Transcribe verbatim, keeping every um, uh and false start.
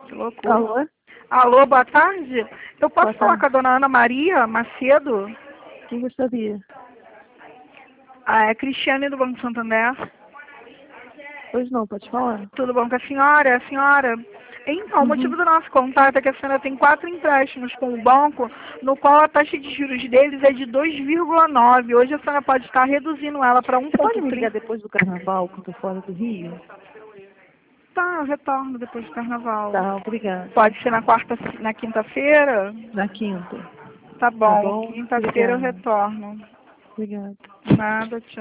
Que loucura. Alô? Alô, boa tarde. Eu posso Boa falar tarde. com a dona Ana Maria Macedo? Quem gostaria? Ah, é Cristiane do Banco Santander. Pois não, pode falar. Tudo bom com a senhora? É a senhora? Então, o motivo Uhum. do nosso contato é que a senhora tem quatro empréstimos com o banco, no qual a taxa de juros deles é de dois vírgula nove. Hoje a senhora pode estar reduzindo ela para Você pode me ligar um vírgula trinta. depois do carnaval, que eu tô fora do Rio? Tá, eu retorno depois do carnaval. Tá, obrigada. Pode ser na quarta, na quinta-feira? Na quinta. Tá Tá bom, bom? quinta-feira eu Obrigada. retorno. Obrigada. Nada, tchau.